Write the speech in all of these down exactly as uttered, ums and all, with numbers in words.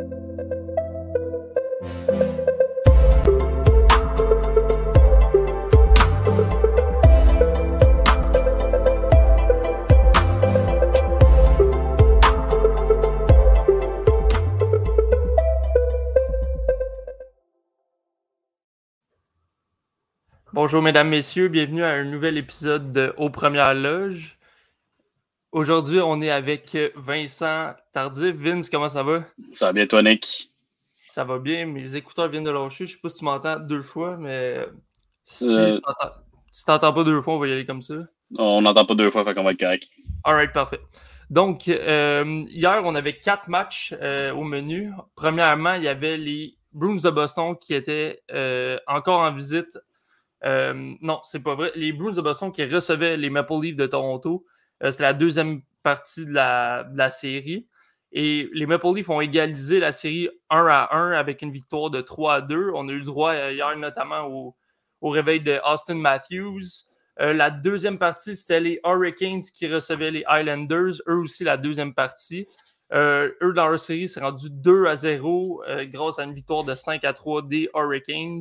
Bonjour mesdames, messieurs, bienvenue à un nouvel épisode de Aux Premières Loges. Aujourd'hui, on est avec Vincent Tardif. Vince, comment ça va? Ça va bien toi, Nick? Ça va bien, mes écouteurs viennent de lâcher. Je sais pas si tu m'entends deux fois, mais si Euh, t'entends, si t'entends pas deux fois, on va y aller comme ça. on n'entend pas deux fois, fait qu'on va être correct. Alright, parfait. Donc, euh, hier, on avait quatre matchs euh, au menu. Premièrement, il y avait les Bruins de Boston qui étaient euh, encore en visite. Euh, non, c'est pas vrai. Les Bruins de Boston qui recevaient les Maple Leafs de Toronto. Euh, c'était la deuxième partie de la, de la série. Et les Maple Leafs ont égalisé la série un à un avec une victoire de trois à deux. On a eu le droit euh, hier notamment au, au réveil de Austin Matthews. Euh, la deuxième partie, c'était les Hurricanes qui recevaient les Islanders. Eux aussi, la deuxième partie. Euh, eux, dans leur série, c'est rendu deux à zéro euh, grâce à une victoire de cinq à trois des Hurricanes.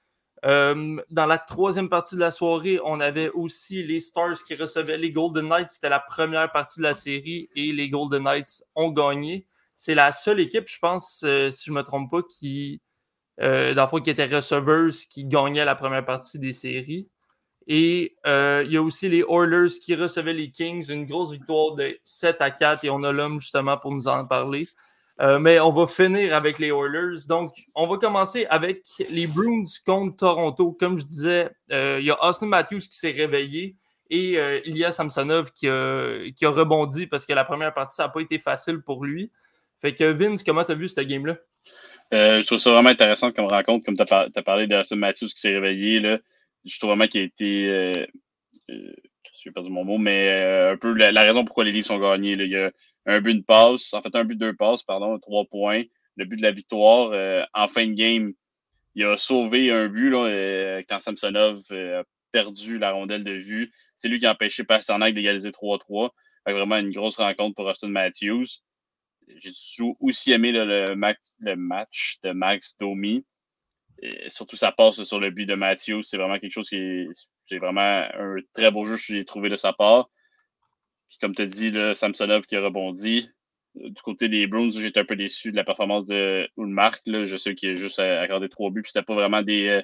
Euh, dans la troisième partie de la soirée, on avait aussi les Stars qui recevaient les Golden Knights. C'était la première partie de la série et les Golden Knights ont gagné. C'est la seule équipe, je pense, euh, si je ne me trompe pas, qui, euh, dans le fond, qui était receveuse, qui gagnait la première partie des séries. Et euh, il y a aussi les Oilers qui recevaient les Kings, une grosse victoire de sept à quatre, et on a l'homme justement pour nous en parler. Euh, mais on va finir avec les Oilers. Donc, on va commencer avec les Bruins contre Toronto. Comme je disais, euh, il y a Austin Matthews qui s'est réveillé et euh, Ilya Samsonov qui a, qui a rebondi parce que la première partie, ça n'a pas été facile pour lui. Fait que Vince, comment tu as vu cette game-là? Euh, je trouve ça vraiment intéressant comme rencontre, comme tu as par- parlé d'Austin Matthews qui s'est réveillé. Là. Je trouve vraiment qu'il a été... Euh, euh, j'ai perdu mon mot, mais euh, un peu la, la raison pourquoi les Leafs sont gagnés. Là. Il y a un but, une passe, en fait un but, deux passes, pardon, trois points. Le but de la victoire, euh, en fin de game, il a sauvé un but là, euh, quand Samsonov euh, a perdu la rondelle de vue. C'est lui qui a empêché Pasternak d'égaliser trois trois. Fait vraiment une grosse rencontre pour Austin Matthews. J'ai aussi aimé le, le, max, le match de Max Domi. Et surtout sa passe sur le but de Matthews. C'est vraiment quelque chose qui est... C'est vraiment un très beau jeu que j'ai trouvé de sa part. Puis comme tu as dit, là, Samsonov qui a rebondi. Du côté des Bruins, j'étais un peu déçu de la performance de Ulmark. Là. Je sais qu'il a juste accordé trois buts. Puis c'était pas vraiment des,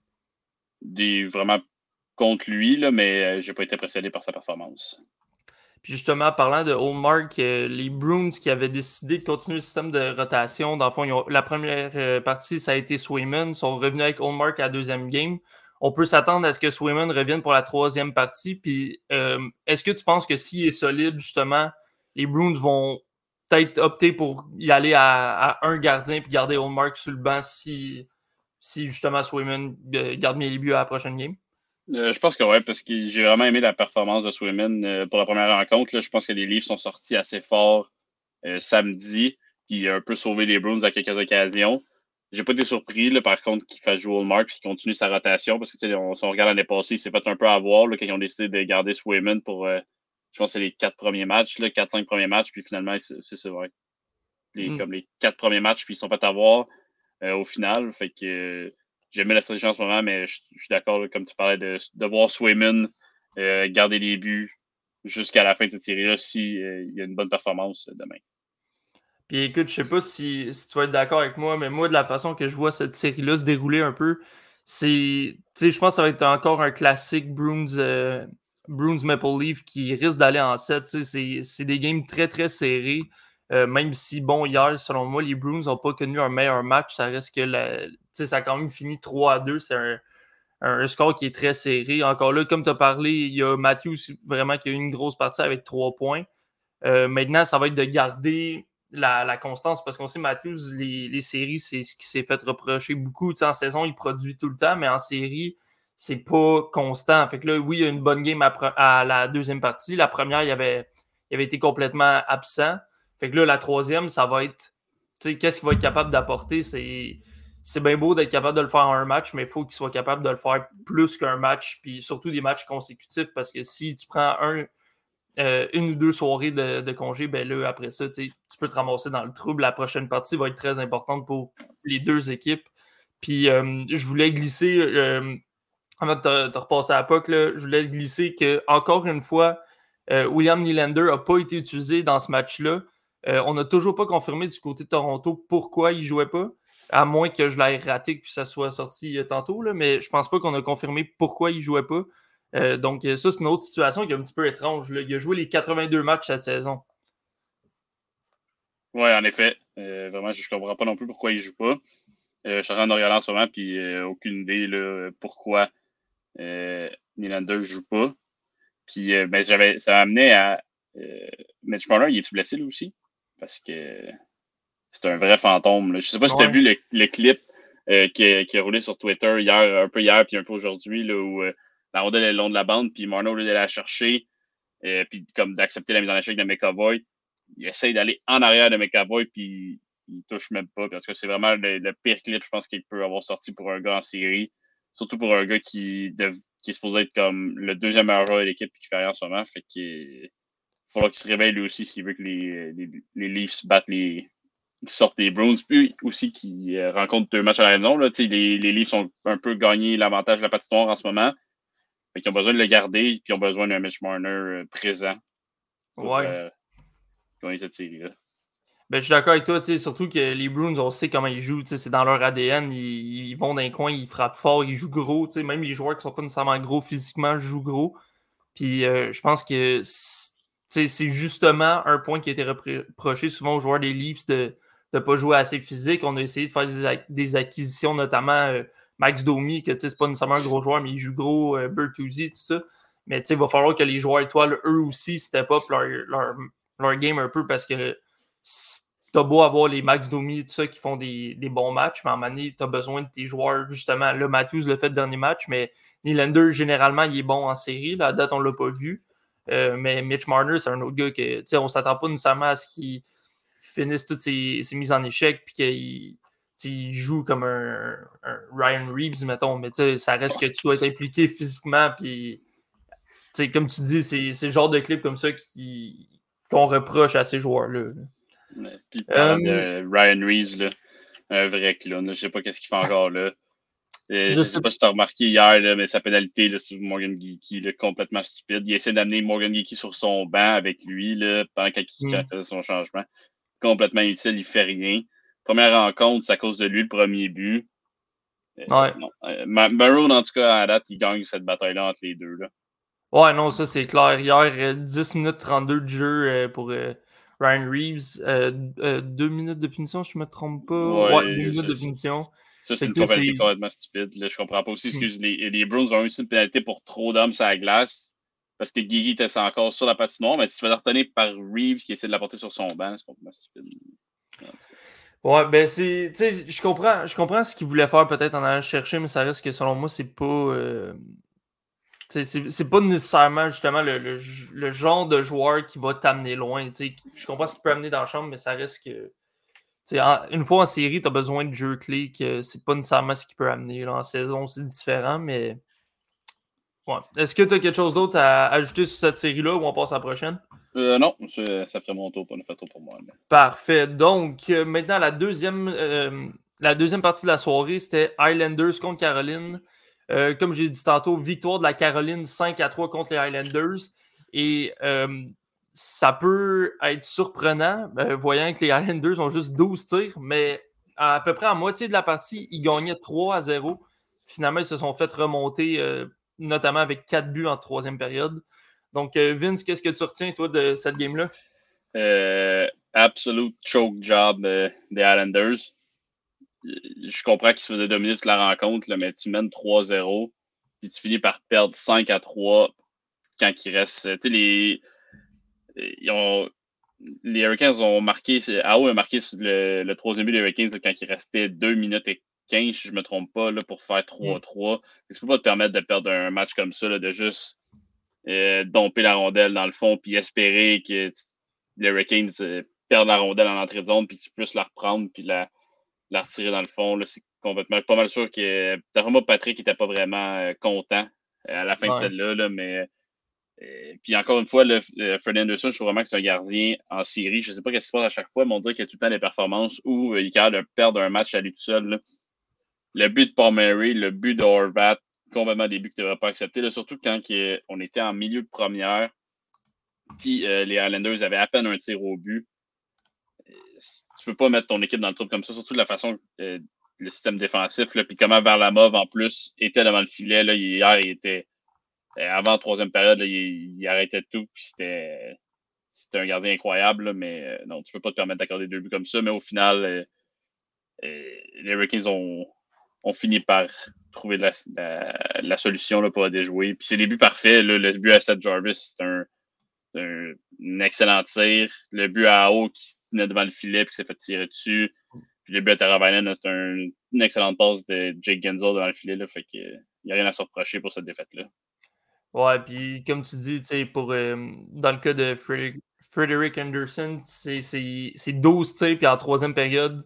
des vraiment contre lui, là, mais j'ai pas été impressionné par sa performance. Puis justement, parlant de Hallmark, euh, les Bruins qui avaient décidé de continuer le système de rotation, dans le fond, ils ont, la première euh, partie, ça a été Swayman, ils sont revenus avec Hallmark à la deuxième game. On peut s'attendre à ce que Swayman revienne pour la troisième partie. Puis euh, est-ce que tu penses que s'il est solide, justement, les Bruins vont peut-être opter pour y aller à, à un gardien puis garder Hallmark sur le banc si, si justement Swayman euh, garde bien les buts à la prochaine game? Euh, je pense que oui, parce que j'ai vraiment aimé la performance de Swayman euh, pour la première rencontre. Là, je pense que les Leafs sont sortis assez forts euh, samedi, puis a un peu sauvé les Bruins à quelques occasions. J'ai pas été surpris, là, par contre, qu'il fasse jouer Hallmark et qu'il continue sa rotation, parce que on, si on regarde l'année passée, il s'est fait un peu avoir là, quand ils ont décidé de garder Swayman pour, euh, je pense, que c'est les quatre premiers matchs, là, quatre, cinq premiers matchs, puis finalement, c'est, c'est vrai. Les, mm. Comme les quatre premiers matchs, puis ils sont fait avoir euh, au final. Fait que euh, j'aimais la stratégie en ce moment, mais je, je suis d'accord, là, comme tu parlais, de, de voir Swayman euh, garder les buts jusqu'à la fin de cette série-là s'il euh, y a une bonne performance demain. Puis écoute, je sais pas si, si tu vas être d'accord avec moi, mais moi, de la façon que je vois cette série-là se dérouler un peu, c'est, tu sais, je pense que ça va être encore un classique Bruins, euh, Bruins Maple Leaf qui risque d'aller en sept. Tu sais, c'est, c'est des games très, très serrés. Euh, même si, bon, hier, selon moi, les Bruins n'ont pas connu un meilleur match, ça reste que, la, tu sais, ça a quand même fini trois à deux. C'est un, un score qui est très serré. Encore là, comme tu as parlé, il y a Matthews vraiment qui a eu une grosse partie avec trois points. Euh, maintenant, ça va être de garder La, la constance, parce qu'on sait Matthews, les, les séries, c'est ce qui s'est fait reprocher beaucoup. Tu sais, en saison, il produit tout le temps, mais en série, c'est pas constant. Fait que là, oui, il y a une bonne game à, à la deuxième partie. La première, il avait, il avait été complètement absent. Fait que là, la troisième, ça va être, tu sais, qu'est-ce qu'il va être capable d'apporter? C'est, c'est bien beau d'être capable de le faire en un match, mais il faut qu'il soit capable de le faire plus qu'un match, puis surtout des matchs consécutifs, parce que si tu prends un euh, une ou deux soirées de, de congé, ben là, après ça, tu peux te ramasser dans le trouble. La prochaine partie va être très importante pour les deux équipes. Puis, euh, je voulais glisser, euh, avant de te, te repasser à la P O C, là, je voulais glisser que, encore une fois, euh, William Nylander n'a pas été utilisé dans ce match-là. Euh, on n'a toujours pas confirmé du côté de Toronto pourquoi il ne jouait pas, à moins que je l'aie raté que ça soit sorti euh, tantôt, là, mais je pense pas qu'on a confirmé pourquoi il ne jouait pas. Euh, donc, ça, c'est une autre situation qui est un petit peu étrange. Là. Il a joué les quatre-vingt-deux matchs cette saison. Oui, en effet. Euh, vraiment, je ne comprends pas non plus pourquoi il ne joue pas. Euh, je suis en train de regarder en ce moment, puis euh, aucune idée là, pourquoi euh, Nylander ne joue pas. Puis euh, ben, j'avais, ça m'amenait à euh, Mitch Marner, il est-tu blessé lui aussi? Parce que c'est un vrai fantôme. Là. Je sais pas si tu as Ouais. vu le, le clip euh, qui, qui a roulé sur Twitter hier, un peu hier, puis un peu aujourd'hui, là, où euh, la rondelle est le long de la bande, puis Marner, au lieu d'aller la chercher, euh, puis comme d'accepter la mise en échec de McAvoy, il essaye d'aller en arrière de McAvoy, puis il touche même pas, parce que c'est vraiment le, le pire clip, je pense, qu'il peut avoir sorti pour un gars en série. Surtout pour un gars qui, dev, qui est supposé être comme le deuxième meilleur joueur de l'équipe qui fait rien en ce moment. Fait qu'il il faudra qu'il se réveille lui aussi s'il veut que les, les, les Leafs battent les, qui sortent des Bruins, puis aussi qui euh, rencontrent deux matchs à la maison. Là, les, les Leafs ont un peu gagné l'avantage de la patinoire en ce moment. Fait qu'ils ont besoin de le garder, puis ils ont besoin d'un Mitch Marner euh, présent pour Ouais. euh, gagner cette série-là. Ben, je suis d'accord avec toi, surtout que les Bruins, on sait comment ils jouent, c'est dans leur A D N, ils, ils vont dans les coins, ils frappent fort, ils jouent gros, même les joueurs qui sont pas nécessairement gros physiquement jouent gros. Puis euh, je pense que c'est justement un point qui a été reproché souvent aux joueurs des Leafs de ne pas jouer assez physique. On a essayé de faire des, des acquisitions, notamment euh, Max Domi, que c'est pas nécessairement un gros joueur, mais il joue gros, euh, Bertuzzi, tout ça. Mais il va falloir que les joueurs étoiles, eux aussi, step up leur, leur, leur game un peu parce que t'as beau avoir les Max Domi et tout ça qui font des, des bons matchs, mais à un moment donné, t'as besoin de tes joueurs, justement. Là, Matthews l'a fait le dernier match, mais Nylander, généralement, il est bon en série. Là, à date, on l'a pas vu. Euh, mais Mitch Marner, c'est un autre gars que, tu sais, on s'attend pas nécessairement à ce qu'il finisse toutes ses, ses mises en échec puis qu'il il joue comme un, un Ryan Reeves, mettons. Mais tu sais, ça reste que tu dois être impliqué physiquement. Puis, tu sais, comme tu dis, c'est, c'est le genre de clip comme ça qui, qu'on reproche à ces joueurs-là. Ouais. Puis parlant um, de Ryan Reeves, là, un vrai clown, là, je sais pas qu'est-ce qu'il fait encore là. Euh, je, je sais, sais pas si tu as remarqué hier, là, mais sa pénalité là, sur Morgan Geekie, là, complètement stupide. Il essaie d'amener Morgan Geekie sur son banc avec lui là, pendant qu'il mm. faisait son changement. Complètement inutile, il fait rien. Première rencontre, c'est à cause de lui, le premier but. Euh, ouais. non. Euh, Maroon, en tout cas, à date, il gagne cette bataille-là entre les deux. Là. Ouais, non, ça c'est clair. Hier, dix minutes trente-deux de jeu pour euh, Ryan Reeves. Euh, euh, deux minutes de punition, je ne me trompe pas. Ouais, ouais deux minutes de punition. Ça, c'est une pénalité complètement stupide. Là, je comprends pas aussi. Excuse, hmm. les, les Bruins ont eu une pénalité pour trop d'hommes sur la glace parce que Guigui était encore sur la patinoire, mais si tu fais retenir par Reeves qui essaie de la porter sur son banc, c'est complètement stupide. Ouais, ben c'est. Tu sais, je comprends, je comprends ce qu'il voulait faire peut-être en allant chercher, mais ça reste que selon moi, c'est pas. Euh... C'est, c'est pas nécessairement justement le, le, le genre de joueur qui va t'amener loin. T'sais. Je comprends ce qu'il peut amener dans la chambre, mais ça reste que. En, une fois en série, tu as besoin de jeux clés que c'est pas nécessairement ce qu'il peut amener. Là. En saison, c'est différent, mais. Ouais. Est-ce que tu as quelque chose d'autre à ajouter sur cette série-là ou on passe à la prochaine? Euh, non, ça ferait mon tour, pas une fait tour pour moi. Mais... Parfait. Donc, euh, maintenant, la deuxième, euh, la deuxième partie de la soirée, c'était Highlanders contre Caroline. Euh, comme j'ai dit tantôt, victoire de la Caroline cinq à trois contre les Highlanders. Et euh, ça peut être surprenant, euh, voyant que les Highlanders ont juste douze tirs, mais à peu près à moitié de la partie, ils gagnaient trois à zéro. Finalement, ils se sont fait remonter, euh, notamment avec quatre buts en troisième période. Donc, euh, Vince, qu'est-ce que tu retiens, toi, de cette game-là? Euh, absolute choke job euh, des Islanders. Je comprends qu'ils se faisaient dominer toute la rencontre, là, mais tu mènes trois zéro, puis tu finis par perdre cinq à trois quand il reste. Tu sais, les, ils ont, les Hurricanes ont marqué. Ah oui, a marqué le, le troisième but des Hurricanes quand il restait deux minutes et quinze, si je ne me trompe pas, là, pour faire trois trois. Mm. Tu ne peux pas te permettre de perdre un match comme ça, là, de juste euh, domper la rondelle dans le fond, puis espérer que les Hurricanes euh, perdent la rondelle en entrée de zone, puis que tu puisses la reprendre, puis la, la retirer dans le fond. Là, c'est complètement pas mal sûr que. D'après moi, Patrick n'était pas vraiment euh, content euh, à la fin ouais. de celle-là, là, mais Euh, puis encore une fois, le, le Freddie Anderson, je trouve vraiment que c'est un gardien en série. Je ne sais pas ce qui se passe à chaque fois, mais on dirait qu'il y a tout le temps des performances où euh, il est capable de perdre un match à lui tout seul. Là. Le but de Paul Murray, le but de Horvat, complètement des buts que tu ne devrais pas accepter. Là, surtout quand euh, on était en milieu de première, puis euh, les Islanders avaient à peine un tir au but. Tu peux pas mettre ton équipe dans le trouble comme ça, surtout de la façon euh, le système défensif, là, puis comment Varlamov, en plus, était devant le filet. Là, hier, il était avant la troisième période, là, il, il arrêtait tout, puis c'était, c'était un gardien incroyable, là, mais euh, non, tu peux pas te permettre d'accorder deux buts comme ça, mais au final, euh, euh, les Hurricanes ont, ont fini par trouver la, la, la solution là, pour la déjouer. Puis c'est des buts parfaits. Là, le but à Seth Jarvis, c'est un, c'est un, un excellent tir. Le but à haut qui se tenait devant le filet puis qui s'est fait tirer dessus. Puis le but à Teravainen, c'est un, une excellente passe de Jake Gensel devant le filet. Là, fait que il n'y a rien à se reprocher pour cette défaite-là. Ouais, puis comme tu dis, tu sais, pour euh, dans le cas de Frederick, Frederick Anderson, c'est, c'est, c'est douze tirs, puis en troisième période,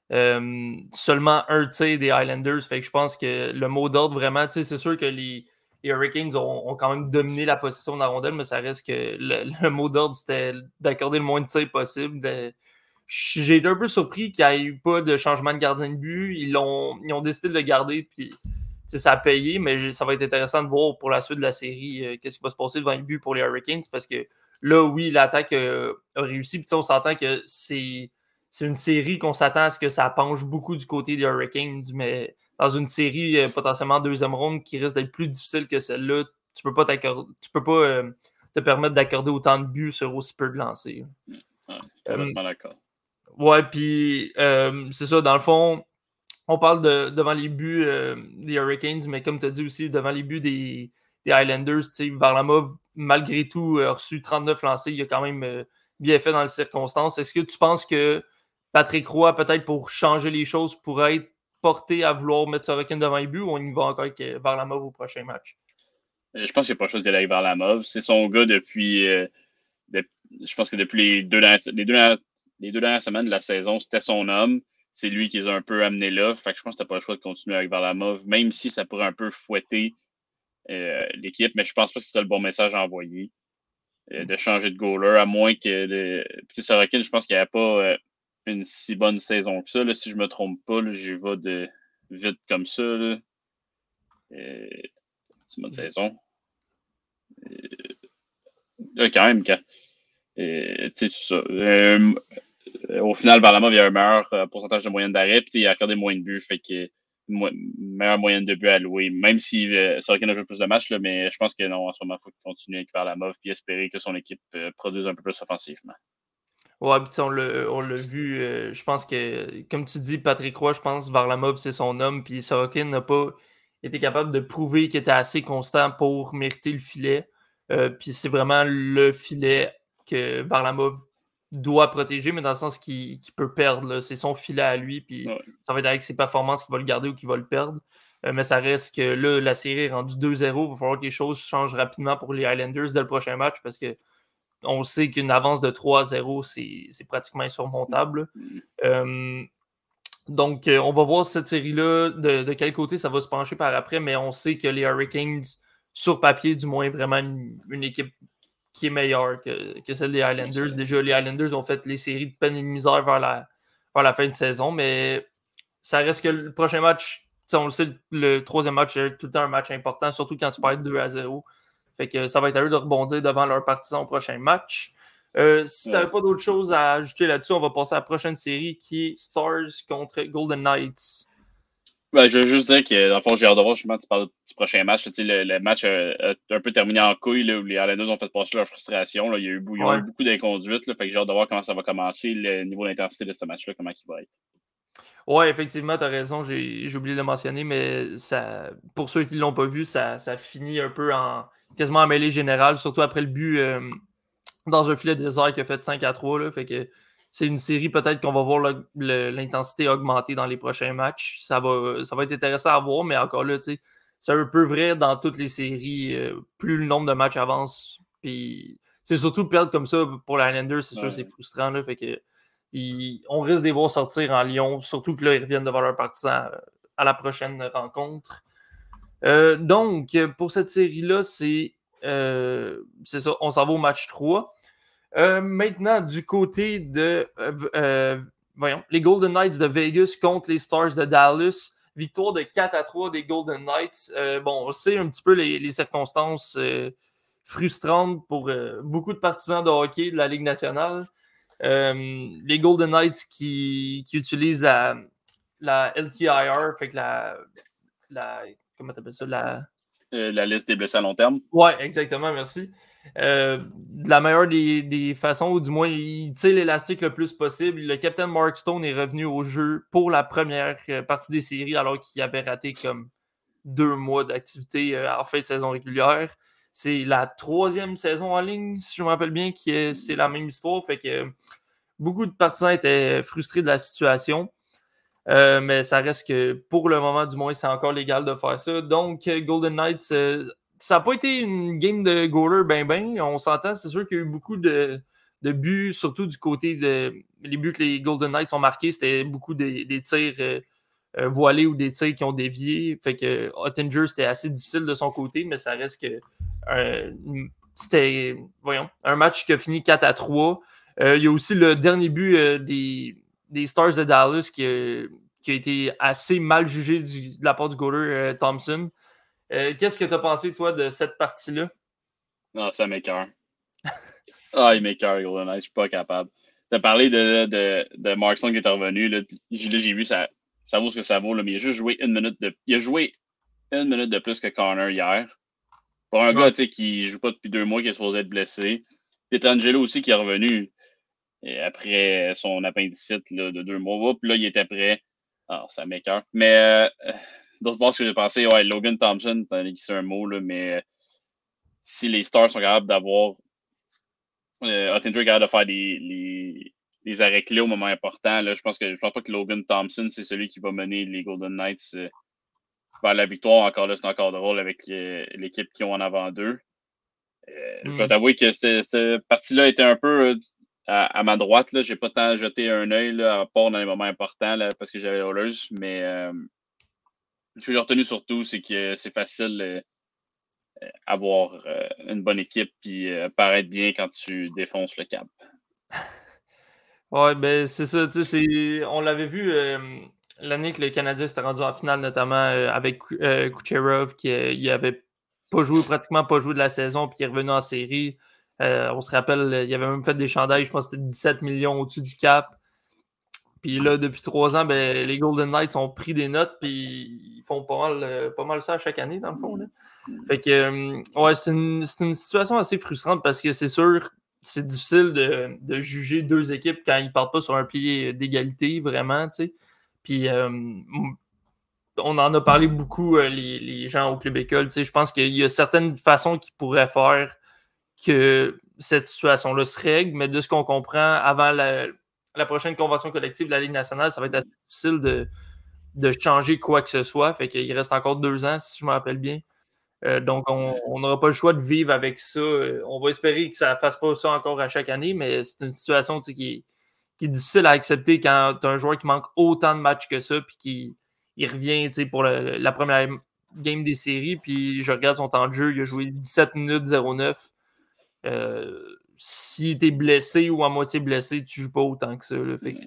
euh, seulement un tir des Highlanders. Fait que je pense que le mot d'ordre, vraiment, tu sais, c'est sûr que les, les Hurricanes ont, ont quand même dominé la possession de la rondelle, mais ça reste que le, le mot d'ordre, c'était d'accorder le moins de tirs possible. De... J'ai été un peu surpris qu'il n'y ait eu pas de changement de gardien de but. Ils, l'ont, ils ont décidé de le garder, puis ça a payé, mais ça va être intéressant de voir pour la suite de la série euh, qu'est-ce qui va se passer devant le but pour les Hurricanes, parce que là, oui, l'attaque euh, a réussi, puis on s'entend que c'est, c'est une série qu'on s'attend à ce que ça penche beaucoup du côté des Hurricanes, mais dans une série euh, potentiellement deuxième ronde qui risque d'être plus difficile que celle-là, tu peux pas t'accorder, tu peux pas euh, te permettre d'accorder autant de buts sur aussi peu de lancers. Ouais, complètement euh, d'accord. Ouais, puis euh, c'est ça, dans le fond, on parle de devant les buts euh, des Hurricanes, mais comme tu as dit aussi, devant les buts des, des Highlanders, Varlamov, malgré tout, a reçu trente-neuf lancés. Il a quand même euh, bien fait dans les circonstances. Est-ce que tu penses que Patrick Roy, peut-être pour changer les choses, pourrait être porté à vouloir mettre Sorokin devant les buts, ou on y va encore avec Varlamov au prochain match? Je pense qu'il n'y a pas le choix d'y aller avec Varlamov. C'est son gars depuis. Euh, de, je pense que depuis les deux, dernières, les, deux dernières, les deux dernières semaines de la saison, c'était son homme. C'est lui qui les a un peu amenés là. Fait que je pense que tu n'as pas le choix de continuer avec Varlamov, même si ça pourrait un peu fouetter euh, l'équipe, mais je pense pas que ce serait le bon message à envoyer. Euh, de changer de goaler, à moins que le. Petit Sorokin, je pense qu'il n'y avait pas euh, une si bonne saison que ça. Là, si je me trompe pas, là, j'y vais de vite comme ça. Là. Euh, c'est une bonne saison. Euh, là, quand même, quand, euh, tu sais, tout ça. Euh, au final, Varlamov, il y a un meilleur euh, pourcentage de moyenne d'arrêt, puis il a accordé moins de buts, fait que mo- meilleure moyenne de buts allouée. Même si euh, Sorokin a joué plus de matchs, là, mais je pense que non, en ce moment, il faut qu'il continue avec Varlamov, puis espérer que son équipe euh, produise un peu plus offensivement. Ouais, puis on l'a, on l'a vu, euh, je pense que, comme tu dis, Patrick Roy, je pense Varlamov, c'est son homme, puis Sorokin n'a pas été capable de prouver qu'il était assez constant pour mériter le filet. Euh, puis c'est vraiment le filet que Varlamov doit protéger, mais dans le sens qu'il, qu'il peut perdre. Là. C'est son filet à lui, puis Ouais. ça va être avec ses performances qu'il va le garder ou qu'il va le perdre. Euh, mais ça reste que là, la série est rendue deux zéro. Il va falloir que les choses changent rapidement pour les Highlanders dès le prochain match, parce que on sait qu'une avance de trois zéro, c'est, c'est pratiquement insurmontable. Euh, donc, euh, on va voir cette série-là, de, de quel côté ça va se pencher par après, mais on sait que les Hurricanes, sur papier, du moins, vraiment une, une équipe qui est meilleure que, que celle des Highlanders. Déjà, les Highlanders ont fait les séries de peine et de misère vers la, vers la fin de saison, mais ça reste que le prochain match, on le sait, le, le troisième match, c'est tout le temps un match important, surtout quand tu perds deux à zéro. Fait que ça va être à eux de rebondir devant leurs partisans au prochain match. Euh, si tu n'avais Ouais. pas d'autre chose à ajouter là-dessus, on va passer à la prochaine série qui est Stars contre Golden Knights. Ben, je veux juste dire que, dans le fond, j'ai hâte de voir justement, tu parles du prochain match. Tu sais, le, le match a, a un peu terminé en couille, là, où les Islanders ont fait passer leur frustration. Là. Il y a eu, ils ont Ouais. eu beaucoup d'inconduites. Là, fait que j'ai hâte de voir comment ça va commencer, le niveau d'intensité de ce match-là, comment il va être. Ouais, effectivement, tu as raison, j'ai, j'ai oublié de le mentionner, mais ça, pour ceux qui ne l'ont pas vu, ça, ça finit un peu en quasiment en mêlée générale, surtout après le but euh, dans un filet désert qui a fait cinq à trois. Là, fait que c'est une série peut-être qu'on va voir le, le, l'intensité augmenter dans les prochains matchs. Ça va, ça va être intéressant à voir, mais encore là, tu sais, c'est un peu vrai dans toutes les séries. Euh, plus le nombre de matchs avance, puis c'est surtout perdre comme ça pour les Highlanders, c'est sûr, Ouais. c'est frustrant. Là, fait que ils, on risque de les voir sortir en Lyon, surtout que là, ils reviennent devant leurs partisans à la prochaine rencontre. Euh, donc, pour cette série-là, c'est euh, c'est ça, on s'en va au match trois. Euh, maintenant, du côté de euh, euh, voyons, les Golden Knights de Vegas contre les Stars de Dallas. Victoire de quatre à trois des Golden Knights. Euh, bon, on sait un petit peu les, les circonstances euh, frustrantes pour euh, beaucoup de partisans de hockey de la Ligue nationale. Euh, les Golden Knights qui, qui utilisent la, la L T I R, fait que la, la comment t'appelles ça, la... Euh, la liste des blessés à long terme. Ouais, exactement, merci. Euh, de la meilleure des, des façons, ou du moins, il tire l'élastique le plus possible. Le Captain Mark Stone est revenu au jeu pour la première partie des séries, alors qu'il avait raté comme deux mois d'activité euh, en fin de saison régulière. C'est la troisième saison en ligne, si je me rappelle bien, qui est, c'est la même histoire. Fait que beaucoup de partisans étaient frustrés de la situation. Euh, mais ça reste que pour le moment, du moins, c'est encore légal de faire ça. Donc, Golden Knights, euh, ça n'a pas été une game de goaler ben ben. On s'entend, c'est sûr qu'il y a eu beaucoup de, de buts, surtout du côté de. Les buts que les Golden Knights ont marqués, c'était beaucoup des, des tirs euh, euh, voilés ou des tirs qui ont dévié. Fait que Oettinger, c'était assez difficile de son côté, mais ça reste que euh, c'était, voyons, un match qui a fini quatre à trois. Euh, il y a aussi le dernier but euh, des des Stars de Dallas qui, euh, qui a été assez mal jugé du, de la part du goaler euh, Thompson. Euh, qu'est-ce que tu as pensé, toi, de cette partie-là? Non, ça m'écoeure. Ah, il m'écoeure, Golden Knights, je suis pas capable. Tu as parlé de, de, de Mark Stone qui est revenu. Là, là j'ai vu, ça, ça vaut ce que ça vaut, là, mais il a juste joué une minute de. Il a joué une minute de plus que Connor hier. Pour un ouais. gars qui joue pas depuis deux mois, qui est supposé être blessé. Pietrangelo aussi qui est revenu. Et après son appendicite là, de deux mois, puis là, il était prêt. Alors, ça m'écoeure. Mais euh, d'autre part, ce que j'ai pensé, ouais, Logan Thompson, t'en as c'est un mot, là, mais euh, si les Stars sont capables d'avoir euh, Oettinger est capable de faire les, les, les arrêts clés au moment important, là, je pense que je pense pas que Logan Thompson, c'est celui qui va mener les Golden Knights euh, vers la victoire. Encore là, c'est encore drôle avec euh, l'équipe qui ont en avant d'eux. Euh, mm. Je vais t'avouer que cette, cette partie-là était un peu. Euh, À, à ma droite, je n'ai pas tant jeté un œil là, à part dans les moments importants là, parce que j'avais l'Oilers, mais euh, ce que j'ai retenu surtout, c'est que c'est facile euh, avoir euh, une bonne équipe et euh, paraître bien quand tu défonces le cap. Ouais, ben c'est ça, tu sais, c'est... on l'avait vu euh, l'année que le Canadien s'était rendu en finale, notamment euh, avec euh, Kucherov, qui euh, il avait pas joué, pratiquement pas joué de la saison, puis il est revenu en série. Euh, on se rappelle, il avait même fait des chandails, je pense que c'était dix-sept millions au-dessus du cap. Puis là, depuis trois ans, ben, les Golden Knights ont pris des notes, puis ils font pas mal, pas mal ça à chaque année, dans le fond. Là. Fait que, euh, ouais, c'est une, c'est une situation assez frustrante parce que c'est sûr, c'est difficile de, de juger deux équipes quand ils ne partent pas sur un pied d'égalité, vraiment, tu sais. Puis, euh, on en a parlé beaucoup, euh, les, les gens au Club École, tu sais. Je pense qu'il y a certaines façons qu'ils pourraient faire que cette situation-là se règle, mais de ce qu'on comprend, avant la, la prochaine convention collective de la Ligue nationale, ça va être assez difficile de, de changer quoi que ce soit. Fait qu'il reste encore deux ans, si je me rappelle bien. Euh, donc, on n'aura pas le choix de vivre avec ça. On va espérer que ça ne fasse pas ça encore à chaque année, mais c'est une situation qui est, qui est difficile à accepter quand tu as un joueur qui manque autant de matchs que ça, puis qui il revient pour le, la première game des séries, puis je regarde son temps de jeu, il a joué dix-sept minutes zéro neuf. Euh, si tu es blessé ou à moitié blessé, tu ne joues pas autant que ça. Là, fait que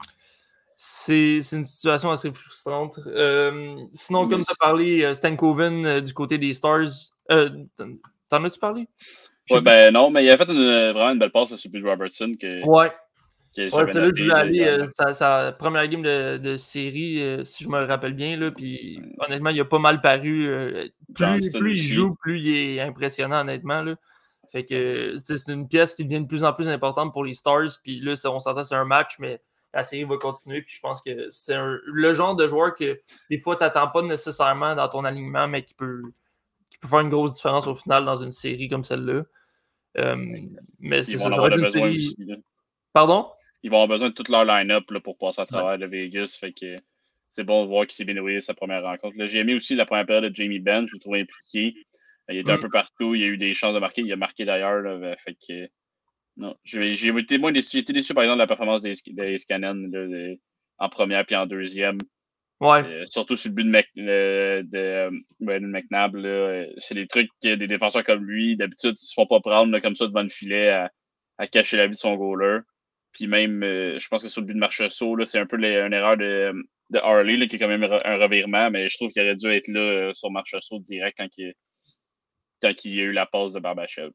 c'est, c'est une situation assez frustrante. Euh, sinon, comme tu as parlé, euh, Stankoven euh, du côté des Stars, euh, t'en as-tu parlé? Ouais, ben non, mais il a fait une, vraiment une belle passe sur Bill Robertson. Que, ouais. Que ouais, c'est là que je voulais aller. Euh, sa, sa première game de, de série, euh, si je me rappelle bien. Là, puis honnêtement, il a pas mal paru. Euh, plus, plus il joue, plus il est impressionnant, honnêtement. Là. Fait que c'est une pièce qui devient de plus en plus importante pour les Stars. Puis là, on s'entend, c'est un match, mais la série va continuer. Puis je pense que c'est un, le genre de joueur que des fois, tu n'attends pas nécessairement dans ton alignement, mais qui peut, qui peut faire une grosse différence au final dans une série comme celle-là. Euh, mais c'est Ils ça. vont en avoir une besoin série... aussi. Là. Pardon? Ils vont avoir besoin de toute leur line-up là, pour passer à travers ouais. de Vegas. Fait que c'est bon de voir qu'il s'est bien noué sa première rencontre. Là, j'ai aimé aussi la première période de Jamie Benn. Je l'ai trouvé impliqué. Il était mm. un peu partout. Il a eu des chances de marquer. Il a marqué d'ailleurs. Là, fait que non. J'ai, j'ai, été, moi, déçu, j'ai été déçu, par exemple, de la performance des, des Scannen là, de, en première puis en deuxième. Ouais. Euh, surtout sur le but de, Mc, euh, de Brandon McNabb. Là, c'est des trucs que des défenseurs comme lui, d'habitude, ils se font pas prendre là, comme ça devant le filet à, à cacher la vie de son goaler. Puis même, euh, je pense que sur le but de Marchessault, là, c'est un peu les, une erreur de, de Harley, là, qui est quand même un revirement, mais je trouve qu'il aurait dû être là euh, sur Marchessault direct quand il, quand il y a eu la passe de Barbashev.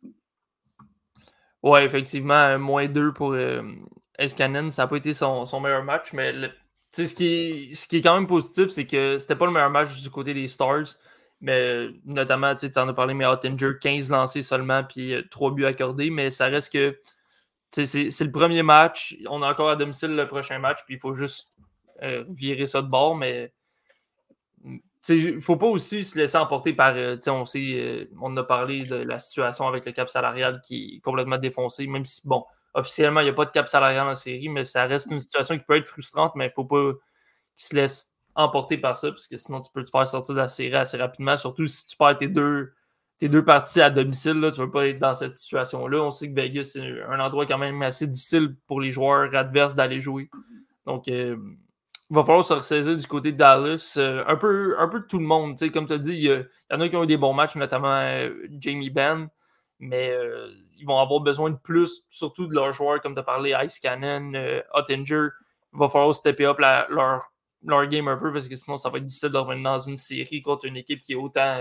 Ouais, effectivement, moins deux pour euh, Heiskanen. Ça n'a pas été son, son meilleur match, mais le, ce, qui est, ce qui est quand même positif, c'est que c'était pas le meilleur match du côté des Stars, mais notamment, tu en as parlé, mais Ottinger, quinze lancés seulement, puis euh, trois buts accordés, mais ça reste que c'est, c'est le premier match. On a encore à domicile le prochain match, puis il faut juste euh, virer ça de bord, mais il ne faut pas aussi se laisser emporter par, euh, on sait, euh, on a parlé de la situation avec le cap salarial qui est complètement défoncé, même si, bon, officiellement, il n'y a pas de cap salarial en série, mais ça reste une situation qui peut être frustrante, mais il ne faut pas qu'il se laisse emporter par ça, parce que sinon, tu peux te faire sortir de la série assez rapidement, surtout si tu perds tes deux, tes deux parties à domicile, là, tu ne veux pas être dans cette situation-là. On sait que Vegas, c'est un endroit quand même assez difficile pour les joueurs adverses d'aller jouer. Donc, euh, il va falloir se ressaisir du côté de Dallas. Euh, un, peu, un peu de tout le monde. T'sais, comme tu as dit, il y, y en a qui ont eu des bons matchs, notamment euh, Jamie Benn. Mais euh, ils vont avoir besoin de plus, surtout de leurs joueurs, comme tu as parlé, Heiskanen, euh, Ottinger. Il va falloir stepper up la, leur, leur game un peu parce que sinon, ça va être difficile de revenir dans une série contre une équipe qui est autant,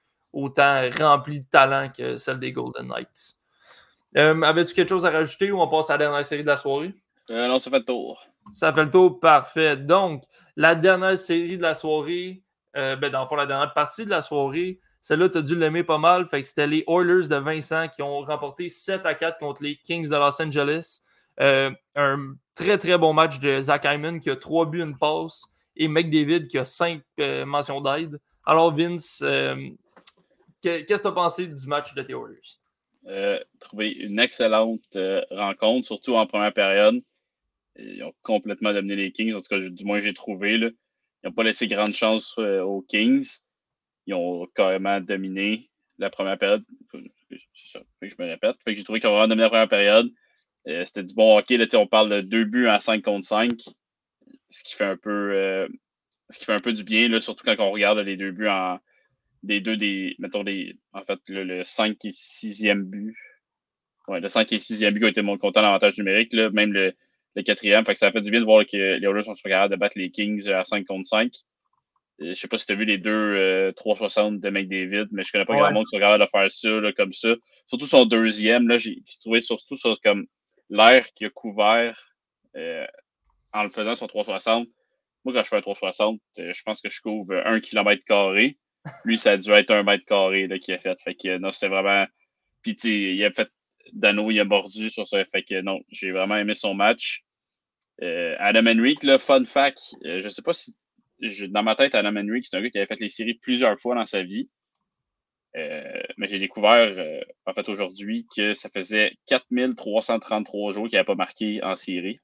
autant remplie de talent que celle des Golden Knights. Euh, avais-tu quelque chose à rajouter ou on passe à la dernière série de la soirée? Euh, non, ça fait le tour. Ça fait le tour, parfait. Donc, la dernière série de la soirée, euh, ben, dans le fond, la dernière partie de la soirée, celle-là, tu as dû l'aimer pas mal. Fait que c'était les Oilers de Vincent qui ont remporté sept à quatre contre les Kings de Los Angeles. Euh, un très, très bon match de Zach Hyman qui a trois buts, une passe, et McDavid qui a cinq euh, mentions d'aide. Alors, Vince, euh, qu'est-ce que tu as pensé du match de tes Oilers? Euh, trouvé une excellente euh, rencontre, surtout en première période. Ils ont complètement dominé les Kings, en tout cas, du moins j'ai trouvé. Là. Ils n'ont pas laissé grande chance euh, aux Kings. Ils ont carrément dominé la première période. C'est ça, fait que je me répète. Fait que j'ai trouvé qu'ils ont vraiment dominé la première période. Euh, c'était du bon hockey. Là, on parle de deux buts en cinq contre cinq, ce qui fait un peu, euh, ce qui fait un peu du bien, là, surtout quand on regarde les deux buts en des deux des. Mettons des. En fait, le, le cinq et sixième but. Ouais, le cinq et sixième but qui ont été mon content d'avantage numérique, là, même le, le quatrième. Fait que ça fait du bien de voir que les Oilers sont capables de battre les Kings à cinq contre cinq. Je sais pas si tu as vu les deux euh, trois soixante de McDavid, mais je connais pas ouais. grand monde qui sont capables de faire ça là, comme ça. Surtout son deuxième, là, j'ai trouvé surtout sur comme l'air qu'il a couvert euh, en le faisant son trois soixante. Moi, quand je fais un trois soixante, euh, je pense que je couvre un kilomètre carré. Lui, ça a dû être un mètre carré là, qu'il a fait. Fait que non, c'était vraiment. Puis tu sais, il a fait Dano, il a mordu sur ça. Fait que non, j'ai vraiment aimé son match. Euh, Adam Henrique, là, fun fact, euh, je sais pas si je, dans ma tête, Adam Henrique, c'est un gars qui avait fait les séries plusieurs fois dans sa vie. Euh, mais j'ai découvert, euh, en fait, aujourd'hui, que ça faisait quatre mille trois cent trente-trois jours qu'il n'avait pas marqué en série.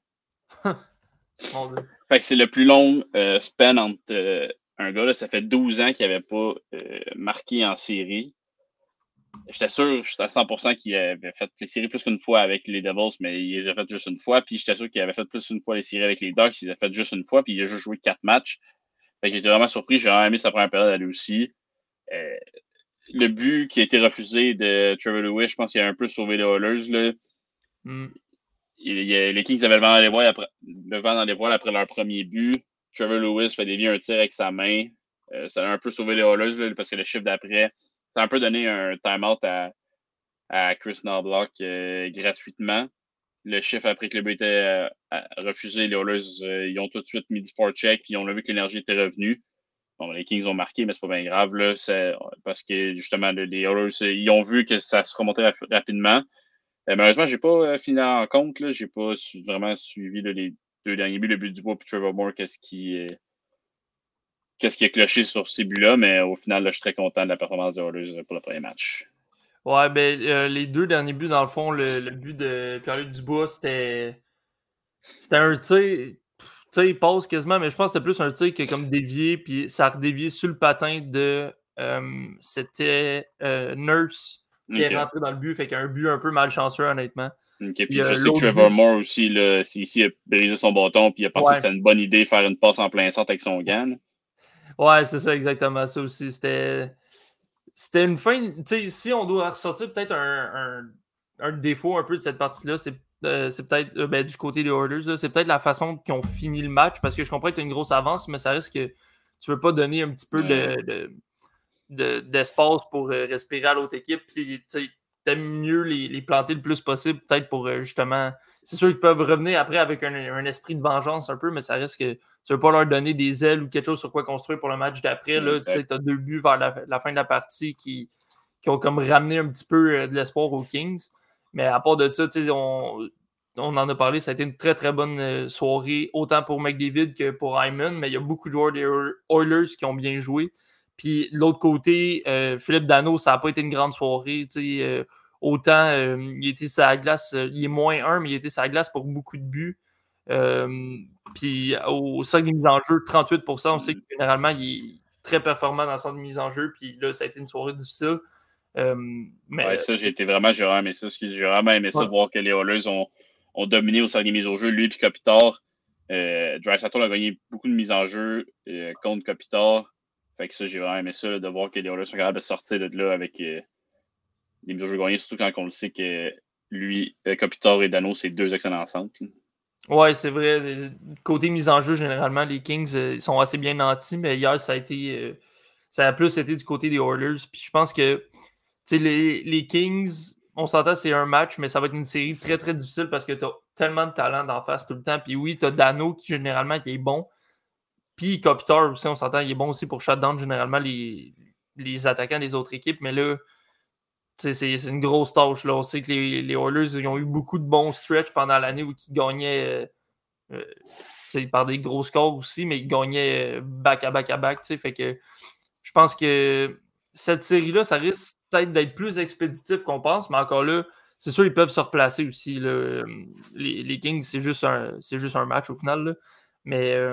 Fait que c'est le plus long euh, span entre euh, un gars, là, ça fait douze ans qu'il n'avait pas euh, marqué en série. J'étais sûr, j'étais à cent pour cent qu'il avait fait les séries plus qu'une fois avec les Devils, mais il les a fait juste une fois. Puis j'étais sûr qu'il avait fait plus qu'une fois les séries avec les Ducks, il les a fait juste une fois, puis il a juste joué quatre matchs. Fait que j'étais vraiment surpris, j'ai vraiment aimé sa première période à lui aussi. Euh, le but qui a été refusé de Trevor Lewis, je pense qu'il a un peu sauvé les Oilers. Là. Mm. Il, il, les Kings avaient le vent dans les voiles après, le vent dans les voiles après leur premier but. Trevor Lewis fait dévier un tir avec sa main. Euh, ça a un peu sauvé les Oilers là, parce que le chiffre d'après, ça a un peu donné un time-out à, à Chris Knobloch euh, gratuitement. Le chiffre après que le but était euh, refusé, les Oilers, euh, ils ont tout de suite mis du forecheck puis ils ont vu que l'énergie était revenue. Bon, les Kings ont marqué, mais c'est pas bien grave, là. C'est parce que, justement, les Oilers, ils ont vu que ça se remontait rap- rapidement. Euh, malheureusement, j'ai pas euh, fini en compte, là. J'ai pas su- vraiment suivi là, les deux derniers buts, le but du bois puis Trevor Moore, qu'est-ce qui, euh, qu'est-ce qui a cloché sur ces buts-là, mais au final, là, je suis très content de la performance des Oilers pour le premier match. Ouais, ben, euh, les deux derniers buts, dans le fond, le, le but de Pierre-Luc Dubois, c'était. C'était un tir. Tu sais, il passe quasiment, mais je pense que c'était plus un tir qui a comme dévié, puis ça a redévié sur le patin de. Euh, c'était euh, Nurse qui okay. est rentré dans le but, fait qu'il y a un but un peu malchanceux, honnêtement. Ok, puis, puis euh, je sais que Trevor but... Moore aussi, là, ici, il a brisé son bâton, puis il a pensé ouais. que c'était une bonne idée de faire une passe en plein centre avec son gant. Ouais, c'est ça, exactement ça aussi. C'était, c'était une fin. Tu sais, si on doit ressortir peut-être un, un, un défaut un peu de cette partie-là, c'est, euh, c'est peut-être euh, ben, du côté des Oilers, là, c'est peut-être la façon qu'ils ont fini le match, parce que je comprends que tu as une grosse avance, mais ça risque que tu veux pas donner un petit peu Ouais. de, de, de- d'espace pour euh, respirer à l'autre équipe. Puis, tu sais, t'aimes mieux les, les planter le plus possible, peut-être pour euh, justement. C'est sûr qu'ils peuvent revenir après avec un, un esprit de vengeance un peu, mais ça risque que tu veux pas leur donner des ailes ou quelque chose sur quoi construire pour le match d'après. Là, tu Exact. as deux buts vers la, la fin de la partie qui, qui ont comme ramené un petit peu euh, de l'espoir aux Kings. Mais à part de ça, tu sais, on, on en a parlé, ça a été une très très bonne euh, soirée, autant pour McDavid que pour Hyman, mais il y a beaucoup de joueurs des Oilers qui ont bien joué. Puis de l'autre côté, euh, Philippe Danault, ça n'a pas été une grande soirée. Euh, autant euh, il était sur la glace, euh, il est moins un, mais il était sur la glace pour beaucoup de buts. Euh, puis au centre de mise en jeu, trente-huit pour cent, on sait que Mm. généralement, il est très performant dans le centre de mise en jeu. Puis là, ça a été une soirée difficile. Euh, Ouais, mais ça, j'ai été vraiment, j'ai vraiment aimé ça. Excuse, j'ai vraiment aimé ça, ouais, de voir que les Oilers ont, ont dominé au sein des mises au jeu. Lui et Kopitar. Euh, Draisaitl a gagné beaucoup de mises en jeu euh, contre Kopitar. Fait que ça, j'ai vraiment aimé ça, là, de voir que les Oilers sont capables de sortir de là avec euh, des mises au jeu gagnées, surtout quand on le sait que lui, euh, Kopitar et Dano, c'est deux excellents centres. ouais, c'est vrai. Côté mise en jeu, généralement, les Kings euh, ils sont assez bien nantis, mais hier, ça a été. Euh, ça a plus été du côté des Oilers. Puis je pense que les, les Kings, on s'entend, c'est un match, mais ça va être une série très, très difficile parce que tu as tellement de talent d'en face tout le temps. Puis oui, tu as Dano qui, généralement, qui est bon. Puis Kopitar aussi, on s'entend, il est bon aussi pour shutdown, généralement, les, les attaquants des autres équipes. Mais là, c'est, c'est une grosse tâche. Là. On sait que les, les Oilers, ils ont eu beaucoup de bons stretch pendant l'année où ils gagnaient euh, euh, par des gros scores aussi, mais ils gagnaient back à back à back. Fait que je pense que cette série-là, ça risque peut-être d'être plus expéditif qu'on pense, mais encore là, c'est sûr, ils peuvent se replacer aussi. Là. Les, les Kings, c'est juste, un, c'est juste un match au final. Là. Mais euh,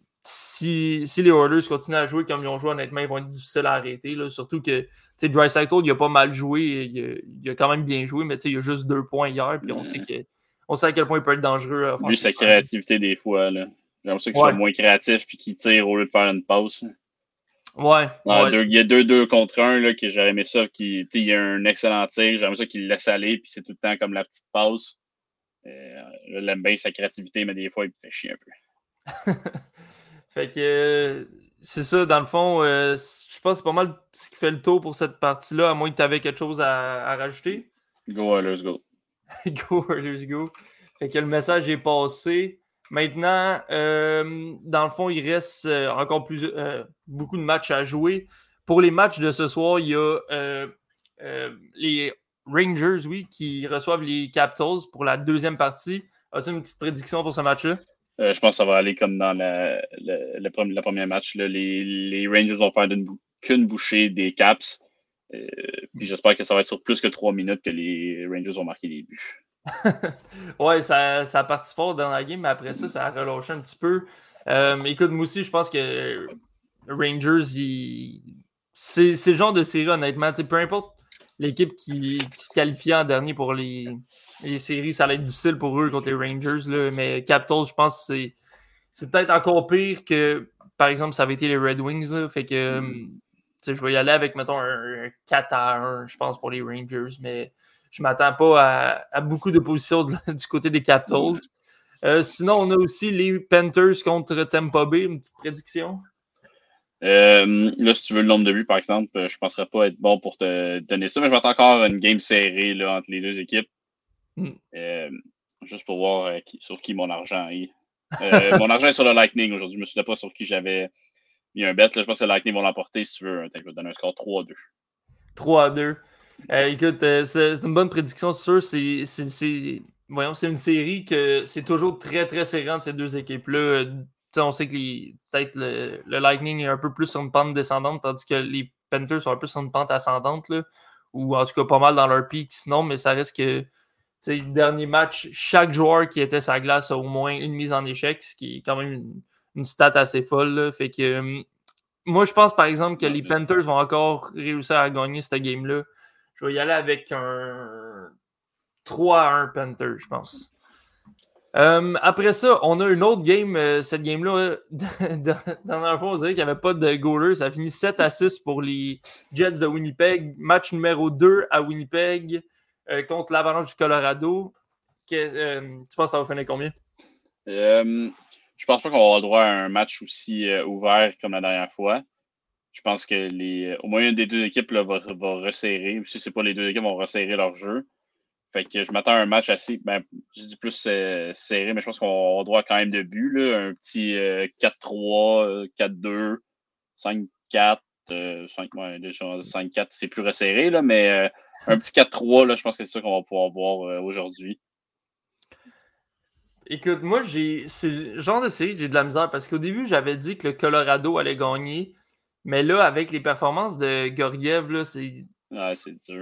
si, si les Oilers continuent à jouer comme ils ont joué, honnêtement, ils vont être difficiles à arrêter. Là. Surtout que Draisaitl, il a pas mal joué. Il a, il a quand même bien joué, mais il a juste deux points hier. Puis on sait, que, on sait à quel point il peut être dangereux Lui, sa offensivement. créativité, des fois, là. J'ai l'impression qu'il soit Ouais, moins créatif puis qu'il tire au lieu de faire une passe. ouais, Ah, ouais. deux, il y a deux deux contre un là, que j'aurais aimé ça. Qui, il y a un excellent tir. J'aimerais ça qu'il le laisse aller. Puis c'est tout le temps comme la petite passe. Euh, je l'aime bien sa créativité, mais des fois, il me fait chier un peu. Fait que euh, c'est ça, dans le fond, euh, je pense que c'est pas mal ce qui fait le tour pour cette partie-là, à moins que tu avais quelque chose à, à rajouter. Go, Oilers, go. Go, Oilers, go. Fait que le message est passé. Maintenant, euh, dans le fond, il reste euh, encore plus euh, beaucoup de matchs à jouer. Pour les matchs de ce soir, il y a euh, euh, les Rangers, oui, qui reçoivent les Capitals pour la deuxième partie. As-tu une petite prédiction pour ce match-là? Euh, je pense que ça va aller comme dans la, le, le, premier, le premier match. Là. Les, les Rangers vont faire bou- qu'une bouchée des Caps. Euh, puis j'espère que ça va être sur plus que trois minutes que les Rangers vont marquer des buts. Ouais, ça, ça a parti fort dans la game, mais après ça, ça a relâché un petit peu. Euh, écoute, moi aussi, je pense que Rangers, il... c'est, c'est le genre de série, honnêtement. Peu importe l'équipe qui, qui se qualifie en dernier pour les, les séries, ça va être difficile pour eux contre les Rangers. Là, mais Capitals, je pense que c'est, c'est peut-être encore pire que, par exemple, ça avait été les Red Wings. Là, fait que Mm. je vais y aller avec, mettons, un, un quatre à un, je pense, pour les Rangers. Mais je ne m'attends pas à, à beaucoup d'opposition de, du côté des Capitals. Mm. Euh, sinon, on a aussi les Panthers contre Tampa Bay. Une petite prédiction? Euh, là, si tu veux le nombre de buts, par exemple, je ne penserais pas être bon pour te donner ça, mais je vais attendre encore une game serrée là, entre les deux équipes. Mm. Euh, juste pour voir euh, qui, sur qui mon argent est. Euh, mon argent est sur le Lightning aujourd'hui. Je ne me souviens pas sur qui j'avais mis un bet. Là. Je pense que le Lightning vont l'emporter si tu veux. Attends, je vais te donner un score trois à deux. trois à deux. Euh, écoute, euh, c'est, c'est une bonne prédiction, c'est sûr. C'est, c'est, c'est, voyons, c'est une série que c'est toujours très, très serré entre ces deux équipes-là. Euh, on sait que les, peut-être le, le Lightning est un peu plus sur une pente descendante, tandis que les Panthers sont un peu sur une pente ascendante, là, ou en tout cas pas mal dans leur pic sinon, mais ça reste que le dernier match, chaque joueur qui était sa glace a au moins une mise en échec, ce qui est quand même une, une stat assez folle. Là. Fait que euh, moi, je pense par exemple que les Panthers vont encore réussir à gagner cette game-là. Je vais y aller avec un trois à un Panthers, je pense. Euh, après ça, on a une autre game. Euh, cette game-là, dans la fois, on dirait qu'il n'y avait pas de goaler. Ça a fini sept à six pour les Jets de Winnipeg. Match numéro deux à Winnipeg euh, contre l'Avalanche du Colorado. Que, euh, tu penses que ça va finir combien? Euh, je pense pas qu'on va avoir droit à un match aussi euh, ouvert comme la dernière fois. Je pense que les au moins une des deux équipes là, va, va resserrer. Si c'est pas les deux équipes vont resserrer leur jeu. Fait que je m'attends à un match assez, ben, je dis plus euh, serré, mais je pense qu'on va avoir droit quand même de buts. Là, un petit euh, quatre trois, quatre deux, cinq quatre, euh, cinq, ouais, cinq quatre, c'est plus resserré, là, mais euh, un petit quatre trois, là, je pense que c'est ça qu'on va pouvoir voir euh, aujourd'hui. Écoute, moi, j'ai c'est le genre de série, j'ai de la misère parce qu'au début, j'avais dit que le Colorado allait gagner. Mais là, avec les performances de Gorgiev, là, c'est. Ouais, c'est dur.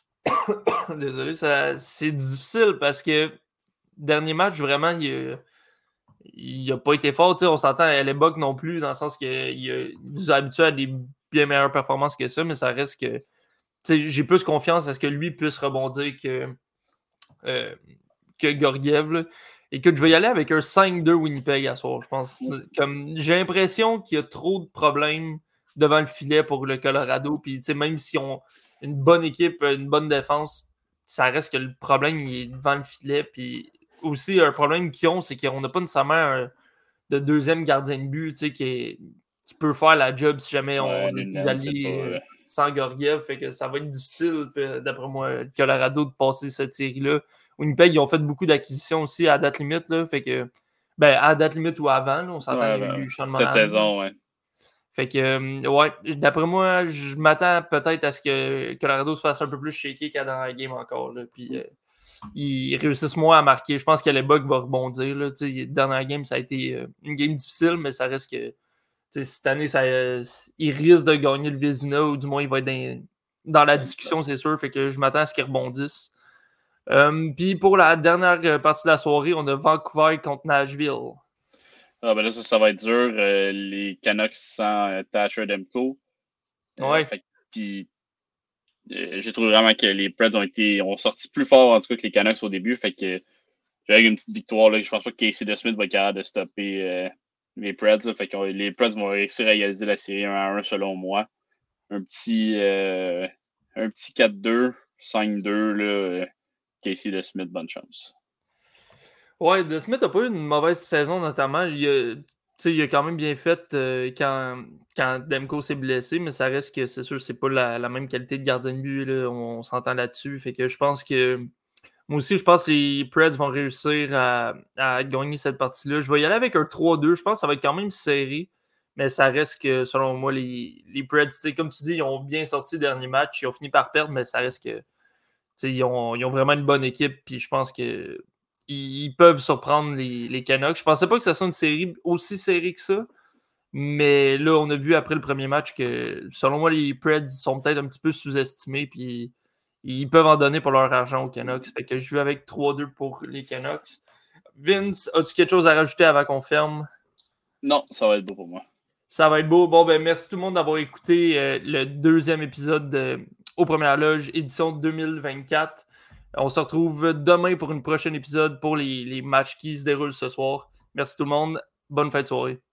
Désolé, ça... c'est difficile parce que dernier match, vraiment, il a, il a pas été fort. Tu sais, on s'entend à l'époque non plus, dans le sens qu'il il nous a habitués à des bien meilleures performances que ça, mais ça reste que. Tu sais, j'ai plus confiance à ce que lui puisse rebondir que, euh, que Gorgiev. Là. Écoute, je vais y aller avec un cinq deux Winnipeg à soir, je pense. Comme, j'ai l'impression qu'il y a trop de problèmes devant le filet pour le Colorado. Puis, même si on une bonne équipe, une bonne défense, ça reste que le problème il est devant le filet. Puis aussi, un problème qu'ils ont, c'est qu'on n'a pas nécessairement un, de deuxième gardien de but qui, est, qui peut faire la job si jamais ouais, on décide d'aller euh, sans Gorgiev. Fait que ça va être difficile, d'après moi, le Colorado de passer cette série-là. Winnipeg, ils ont fait beaucoup d'acquisitions aussi à date limite. Là, fait que, ben, à date limite ou avant, là, on s'entend, ouais, il y a ben, eu Sean cette Monahan. saison, ouais. Fait que, euh, ouais, d'après moi, je m'attends peut-être à ce que Colorado se fasse un peu plus shaker qu'à dans la game encore. Là, puis, euh, ils réussissent moins à marquer. Je pense que le bug va rebondir. Là, dans la game, ça a été euh, une game difficile, mais ça reste que cette année, ça, euh, il risque de gagner le Vézina, ou du moins, il va être dans, dans la discussion, c'est sûr. Fait que je m'attends à ce qu'il rebondisse. Euh, Puis pour la dernière partie de la soirée, on a Vancouver contre Nashville. Ah, ben là, ça, ça va être dur. Euh, les Canucks sans euh, Thatcher Demko. Euh, Ouais. fait, puis, euh, j'ai trouvé vraiment que les Preds ont été ont sorti plus fort en tout cas que les Canucks au début. Fait que j'avais une petite victoire. Là, je pense pas que Casey DeSmith va être capable de stopper euh, les Preds. Là, fait que les Preds vont réussir à réaliser la série un à un selon moi. Un petit, euh, un petit quatre deux, cinq deux. Là, euh, Casey DeSmith, bonne chance. Ouais, DeSmith n'a pas eu une mauvaise saison notamment. Il a, il a quand même bien fait euh, quand, quand Demko s'est blessé, mais ça reste que c'est sûr c'est pas la, la même qualité de gardien de but. Là, on, on s'entend là-dessus. Fait que je pense que moi aussi, je pense que les Preds vont réussir à, à gagner cette partie-là. Je vais y aller avec un trois deux. Je pense que ça va être quand même serré, mais ça reste que, selon moi, les, les Preds, comme tu dis, ils ont bien sorti le dernier match. Ils ont fini par perdre, mais ça reste que ils ont, ils ont vraiment une bonne équipe. Puis je pense que ils peuvent surprendre les, les Canucks. Je pensais pas que ça soit une série aussi serrée que ça. Mais là, on a vu après le premier match que, selon moi, les Preds sont peut-être un petit peu sous-estimés. Puis ils peuvent en donner pour leur argent aux Canucks. Fait que je vais avec trois deux pour les Canucks. Vince, as-tu quelque chose à rajouter avant qu'on ferme? Non, ça va être beau pour moi. Ça va être beau. Bon, ben merci tout le monde d'avoir écouté euh, le deuxième épisode de Aux Premières Loges, édition deux mille vingt-quatre. On se retrouve demain pour une prochaine épisode pour les, les matchs qui se déroulent ce soir. Merci tout le monde. Bonne fin de soirée.